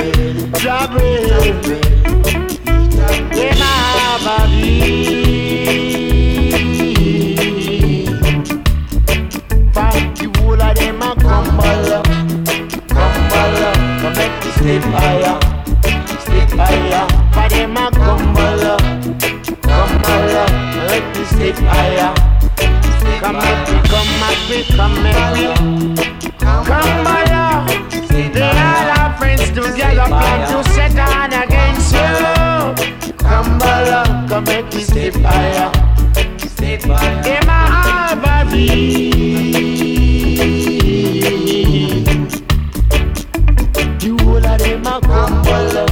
Them have a dream. For the whole of them a crumble, to make me slip higher. For them a crumble, make me slip higher. Come at me, crumble. They all our friends together plan to set on against you. Crumble, come make me slip higher. Them a have a dream. The whole of them a crumble,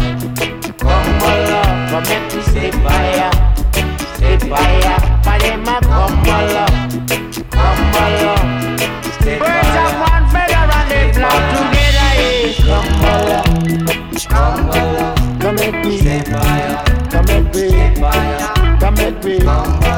come make me slip higher. For them a crumble. Birds of one feather and they flock together. Crumble, come make me, come make me.